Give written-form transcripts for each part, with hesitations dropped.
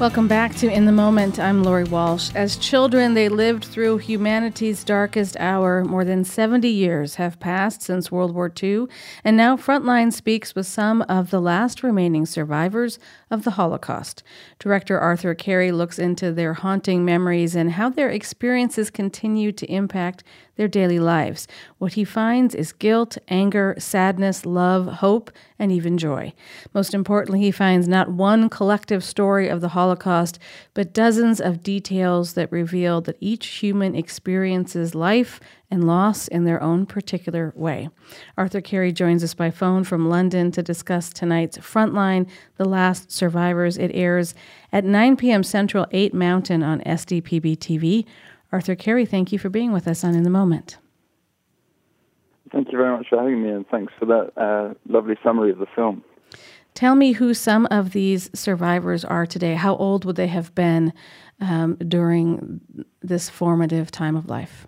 Welcome back to In the Moment. I'm Lori Walsh. As children, they lived through humanity's darkest hour. More than 70 years have passed since World War II, and now Frontline speaks with some of the last remaining survivors of the Holocaust. Director Arthur Carey looks into their haunting memories and how their experiences continue to impact their daily lives. What he finds is guilt, anger, sadness, love, hope, and even joy. Most importantly, he finds not one collective story of the Holocaust, but dozens of details that reveal that each human experiences life and loss in their own particular way. Arthur Carey joins us by phone from London to discuss tonight's Frontline, The Last Survivors. It airs at 9 p.m. Central, 8 Mountain on SDPB TV. Arthur Carey, thank you for being with us on In the Moment. Thank you very much for having me, and thanks for that lovely summary of the film. Tell me who some of these survivors are today. How old would they have been during this formative time of life?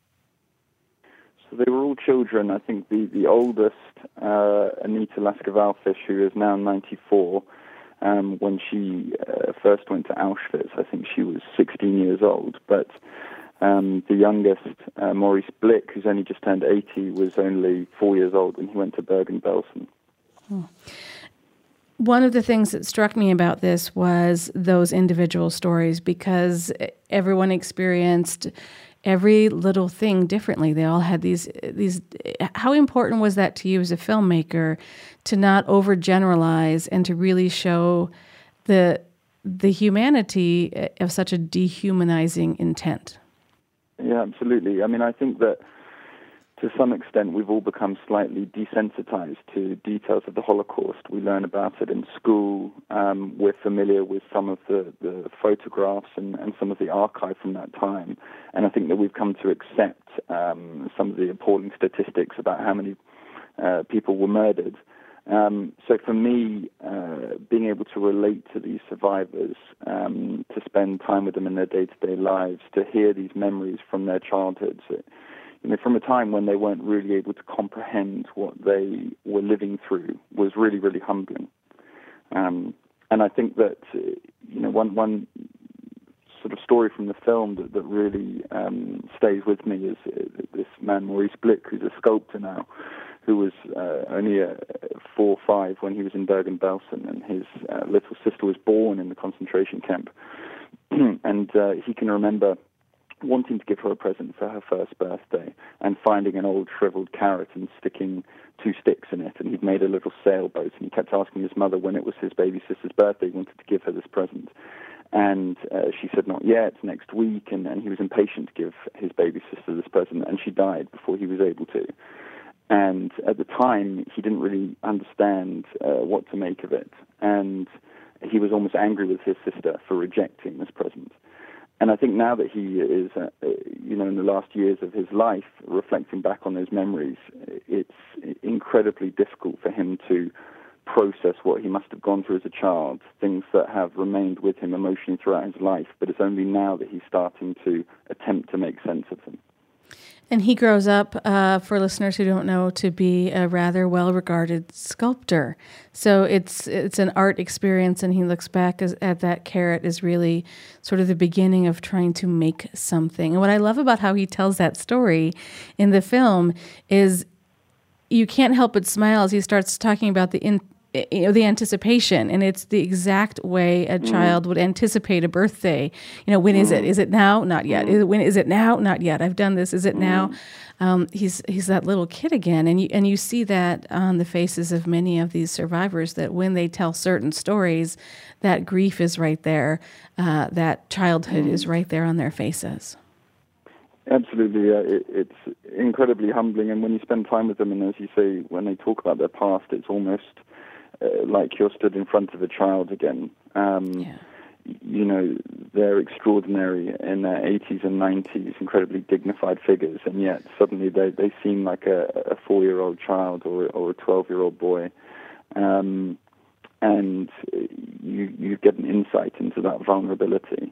So they were all children. I think the oldest, Anita Lasker-Wallfisch, who is now 94, when she first went to Auschwitz, I think she was 16 years old. But the youngest, Maurice Blick, who's only just turned 80, was only 4 years old when he went to Bergen-Belsen. One of the things that struck me about this was those individual stories, because everyone experienced every little thing differently. They all had these. How important was that to you as a filmmaker to not overgeneralize and to really show the humanity of such a dehumanizing intent? Yeah, absolutely. I mean, I think that to some extent we've all become slightly desensitized to details of the Holocaust. We learn about it in school. We're familiar with some of the photographs and some of the archive from that time. And I think that we've come to accept some of the appalling statistics about how many people were murdered. So for me, being able to relate to these survivors, to spend time with them in their day-to-day lives, to hear these memories from their childhoods, from a time when they weren't really able to comprehend what they were living through, was really, really humbling. And I think that, one sort of story from the film that really stays with me is this man, Maurice Blick, who's a sculptor now, who was only 4 or 5 when he was in Bergen-Belsen, and his little sister was born in the concentration camp. And he can remember wanting to give her a present for her first birthday and finding an old shriveled carrot and sticking 2 sticks in it. And he'd made a little sailboat, and he kept asking his mother when it was his baby sister's birthday, he wanted to give her this present. And she said, not yet, next week. And he was impatient to give his baby sister this present, and she died before he was able to. And at the time, he didn't really understand what to make of it. And he was almost angry with his sister for rejecting this present. And I think now that he is, in the last years of his life, reflecting back on those memories, it's incredibly difficult for him to process what he must have gone through as a child, things that have remained with him emotionally throughout his life. But it's only now that he's starting to attempt to make sense of them. And he grows up, for listeners who don't know, to be a rather well-regarded sculptor. So it's an art experience, and he looks back at that carrot as really sort of the beginning of trying to make something. And what I love about how he tells that story in the film is you can't help but smile as he starts talking about the anticipation, and it's the exact way a child would anticipate a birthday. When is it? Is it now? Not yet. When is it now? Not yet. I've done this. Is it now? He's that little kid again, and you see that on the faces of many of these survivors, that when they tell certain stories, that grief is right there, that childhood is right there on their faces. Absolutely, it's incredibly humbling, and when you spend time with them, and as you say, when they talk about their past, it's almost like you're stood in front of a child again. They're extraordinary in their 80s and 90s, incredibly dignified figures, and yet suddenly they seem like a 4-year-old child or a 12-year-old boy. And you get an insight into that vulnerability.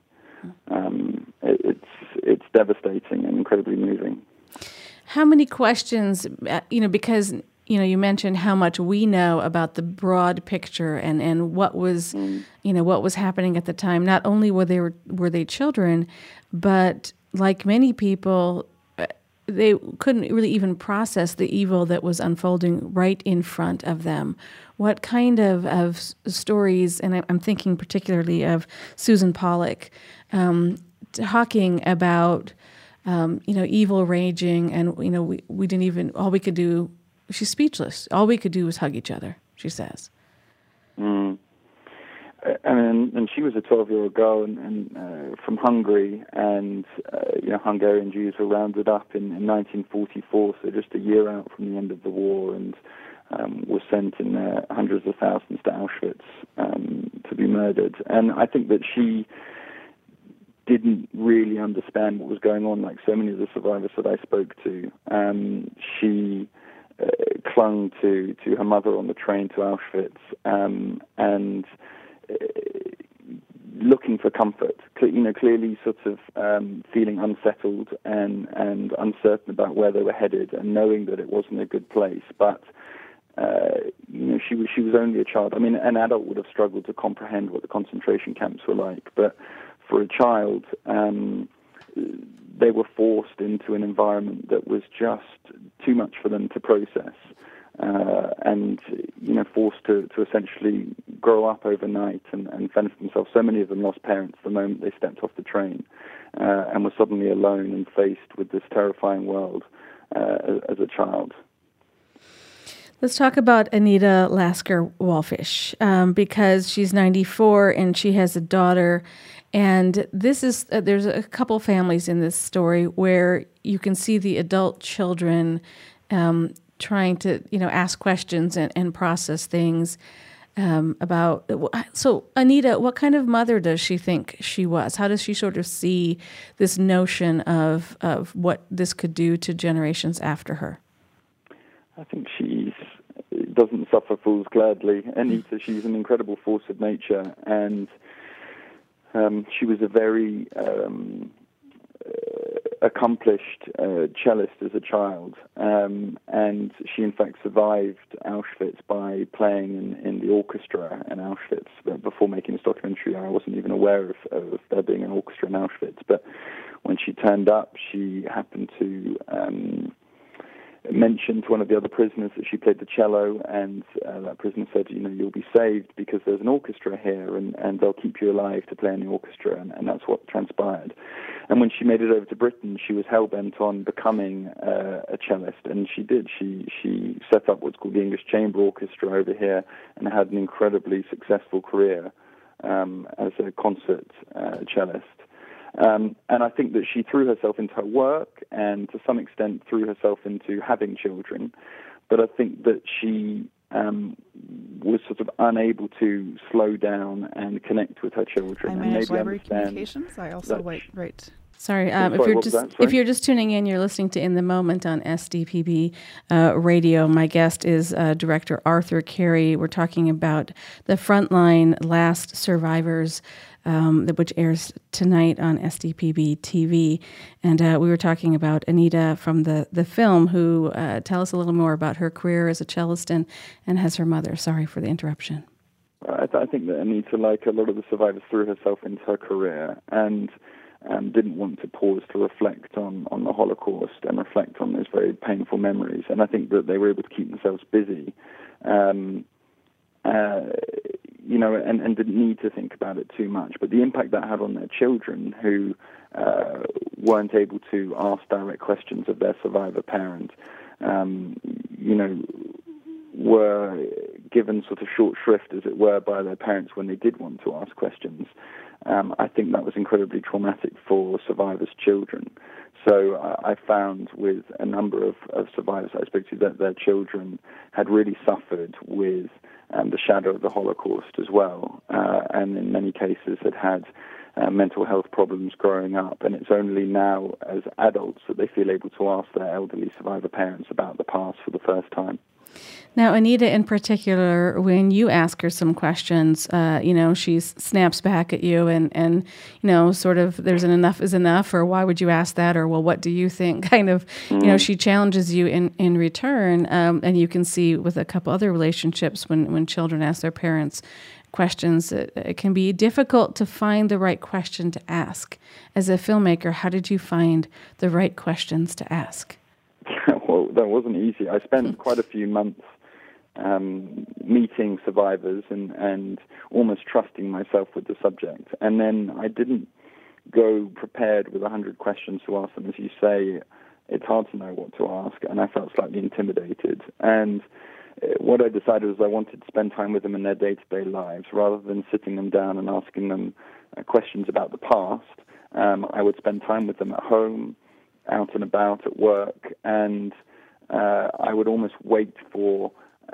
It's devastating and incredibly moving. How many questions, because you mentioned how much we know about the broad picture and what was, what was happening at the time. Not only were they children, but like many people, they couldn't really even process the evil that was unfolding right in front of them. What kind of stories, and I'm thinking particularly of Susan Pollock, talking about, evil raging, and, we didn't even, all we could do, she's speechless. All we could do was hug each other, she says. And she was a 12-year-old girl and from Hungary, and Hungarian Jews were rounded up in 1944, so just a year out from the end of the war, and were sent in hundreds of thousands to Auschwitz to be murdered. And I think that she didn't really understand what was going on, like so many of the survivors that I spoke to. She clung to her mother on the train to Auschwitz, and looking for comfort, clearly sort of feeling unsettled and uncertain about where they were headed, and knowing that it wasn't a good place. But she was only a child. I mean, an adult would have struggled to comprehend what the concentration camps were like, but for a child, they were forced into an environment that was just too much for them to process. And forced to essentially grow up overnight and fend for themselves. So many of them lost parents the moment they stepped off the train, and were suddenly alone and faced with this terrifying world as a child. Let's talk about Anita Lasker-Wallfisch, because she's 94 and she has a daughter. And this is there's a couple families in this story where you can see the adult children trying to, ask questions and process things about. So, Anita, what kind of mother does she think she was? How does she sort of see this notion of what this could do to generations after her? I think she doesn't suffer fools gladly. Anita, she's an incredible force of nature, and she was a very accomplished cellist as a child, and she in fact survived Auschwitz by playing in the orchestra in Auschwitz. But before making this documentary, I wasn't even aware of there being an orchestra in Auschwitz. But when she turned up, she happened to mentioned to one of the other prisoners that she played the cello, and that prisoner said, you'll be saved because there's an orchestra here, and they'll keep you alive to play in the orchestra, and that's what transpired. And when she made it over to Britain, she was hell-bent on becoming a cellist, and she did. She set up what's called the English Chamber Orchestra over here, and had an incredibly successful career as a concert cellist. And I think that she threw herself into her work, and to some extent threw herself into having children. But I think that she was sort of unable to slow down and connect with her children. I manage library communications. I also write. Sorry, if you're just tuning in, you're listening to In the Moment on SDPB Radio. My guest is director Arthur Carey. We're talking about the Frontline Last Survivors, which airs tonight on SDPB TV. And we were talking about Anita from the film, who tell us a little more about her career as a cellist and has her mother. Sorry for the interruption. I think that Anita, like a lot of the survivors, threw herself into her career and didn't want to pause to reflect on the Holocaust and reflect on those very painful memories. And I think that they were able to keep themselves busy, and didn't need to think about it too much. But the impact that had on their children, who weren't able to ask direct questions of their survivor parent, were given sort of short shrift, as it were, by their parents when they did want to ask questions. I think that was incredibly traumatic for survivors' children. So I found with a number of survivors I spoke to that their children had really suffered with the shadow of the Holocaust as well, and in many cases had mental health problems growing up. And it's only now as adults that they feel able to ask their elderly survivor parents about the past for the first time. Now, Anita, in particular, when you ask her some questions, she snaps back at you and sort of there's an enough is enough, or why would you ask that, or well, what do you think? Kind of, she challenges you in return, and you can see with a couple other relationships when children ask their parents questions, it can be difficult to find the right question to ask. As a filmmaker, how did you find the right questions to ask? Well, that wasn't easy. I spent quite a few months meeting survivors and almost trusting myself with the subject. And then I didn't go prepared with 100 questions to ask them. As you say, it's hard to know what to ask, and I felt slightly intimidated. And what I decided was I wanted to spend time with them in their day-to-day lives rather than sitting them down and asking them questions about the past. I would spend time with them at home, out and about, at work, and I would almost wait for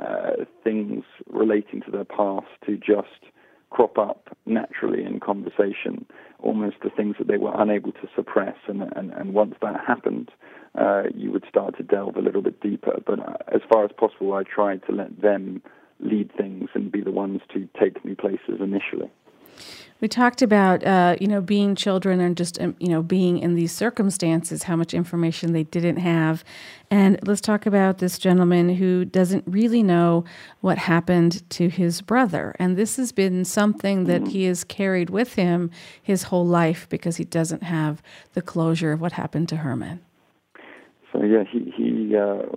things relating to their past to just crop up naturally in conversation, almost the things that they were unable to suppress. And once that happened, you would start to delve a little bit deeper. But as far as possible, I tried to let them lead things and be the ones to take me places initially. We talked about, being children and just, being in these circumstances, how much information they didn't have. And let's talk about this gentleman who doesn't really know what happened to his brother. And this has been something that he has carried with him his whole life because he doesn't have the closure of what happened to Herman. So, yeah, he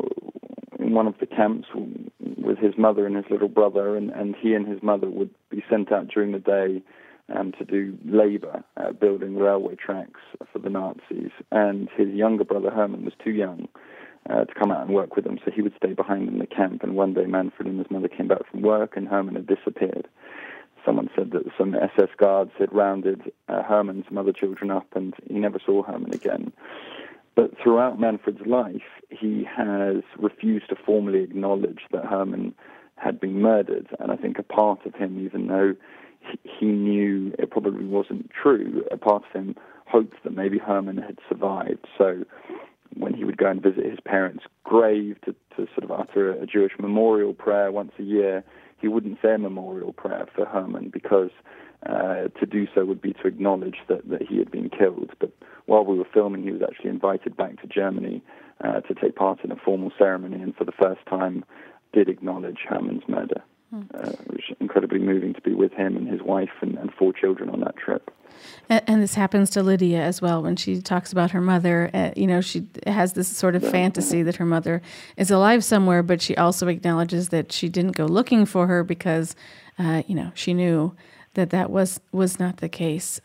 in one of the camps with his mother and his little brother, and he and his mother would be sent out during the day to do labor, building railway tracks for the Nazis. And his younger brother, Herman, was too young to come out and work with them, so he would stay behind in the camp. And one day Manfred and his mother came back from work, and Herman had disappeared. Someone said that some SS guards had rounded Herman and some other children up, and he never saw Herman again. But throughout Manfred's life, he has refused to formally acknowledge that Herman had been murdered. And I think a part of him, even though he knew it probably wasn't true, a part of him hoped that maybe Herman had survived. So when he would go and visit his parents' grave to sort of utter a Jewish memorial prayer once a year, he wouldn't say a memorial prayer for Herman because to do so would be to acknowledge that he had been killed. But while we were filming, he was actually invited back to Germany to take part in a formal ceremony, and for the first time did acknowledge Herman's murder. It was incredibly moving to be with him and his wife and 4 children on that trip. And this happens to Lydia as well. When she talks about her mother, she has this sort of fantasy that her mother is alive somewhere, but she also acknowledges that she didn't go looking for her because, she knew that was not the case.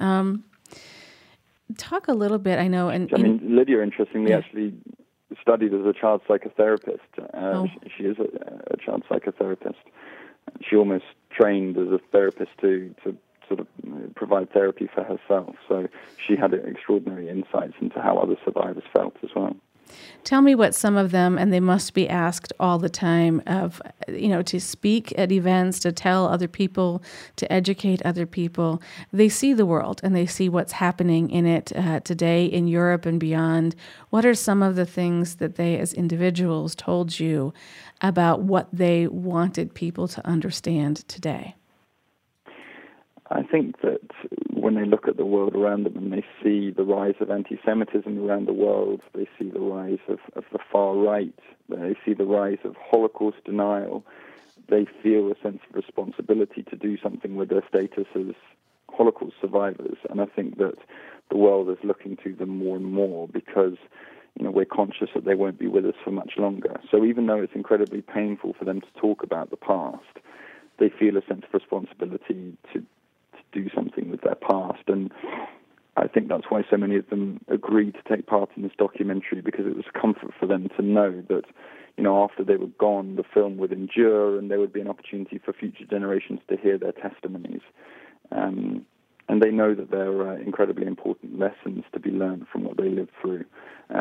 Talk a little bit, I know. Lydia, interestingly, actually studied as a child psychotherapist. She is a child psychotherapist. She almost trained as a therapist to sort of provide therapy for herself. So she had extraordinary insights into how other survivors felt as well. Tell me what some of them, and they must be asked all the time, of, to speak at events, to tell other people, to educate other people. They see the world and they see what's happening in it today in Europe and beyond. What are some of the things that they as individuals told you about what they wanted people to understand today? I think that when they look at the world around them and they see the rise of anti-Semitism around the world, they see the rise of the far right, they see the rise of Holocaust denial, they feel a sense of responsibility to do something with their status as Holocaust survivors. And I think that the world is looking to them more and more because we're conscious that they won't be with us for much longer. So even though it's incredibly painful for them to talk about the past, they feel a sense of responsibility to do something with their past. And I think that's why so many of them agreed to take part in this documentary, because it was a comfort for them to know that, after they were gone, the film would endure and there would be an opportunity for future generations to hear their testimonies. And they know that there are incredibly important lessons to be learned from what they lived through.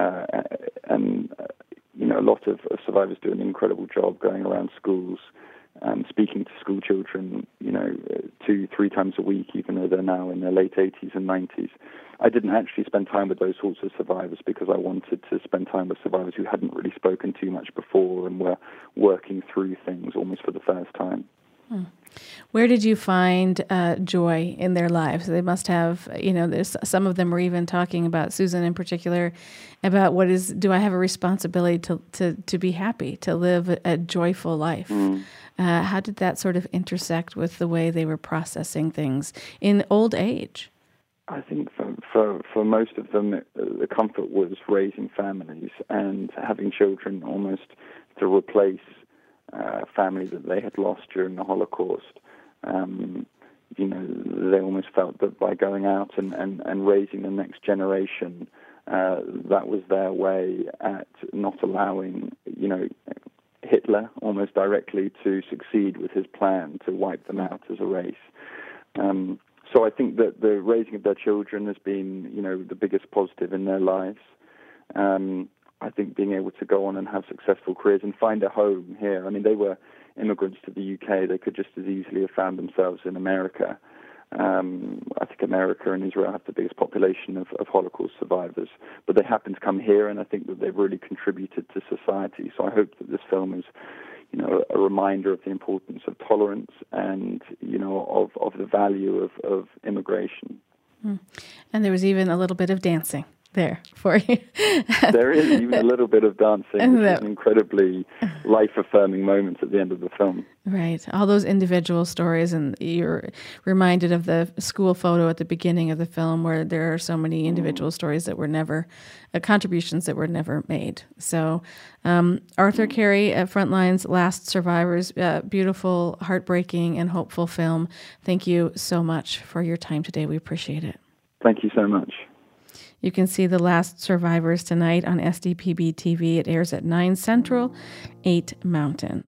A lot of survivors do an incredible job going around schools, speaking to school children, 2-3 times a week, even though they're now in their late 80s and 90s. I didn't actually spend time with those sorts of survivors because I wanted to spend time with survivors who hadn't really spoken too much before and were working through things almost for the first time. Where did you find joy in their lives? They must have, there's some of them were even talking about, Susan in particular, about do I have a responsibility to be happy, to live a joyful life? How did that sort of intersect with the way they were processing things in old age? I think for most of them, the comfort was raising families and having children almost to replace family that they had lost during the Holocaust. They almost felt that by going out and raising the next generation, that was their way at not allowing, Hitler almost directly to succeed with his plan to wipe them out as a race. So I think that the raising of their children has been, the biggest positive in their lives. I think being able to go on and have successful careers and find a home here. I mean, they were immigrants to the UK. They could just as easily have found themselves in America. I think America and Israel have the biggest population of Holocaust survivors, but they happen to come here, and I think that they've really contributed to society. So I hope that this film is, a reminder of the importance of tolerance and, of the value of immigration. And there was even a little bit of dancing there for you. There is even a little bit of dancing, which is an incredibly life-affirming moment at the end of the film. Right. All those individual stories, and you're reminded of the school photo at the beginning of the film where there are so many individual stories that were never, contributions that were never made. So Arthur Carey at Frontline's Last Survivors, beautiful, heartbreaking, and hopeful film. Thank you so much for your time today. We appreciate it. Thank you so much. You can see The Last Survivors tonight on SDPB TV. It airs at 9 Central, 8 Mountain.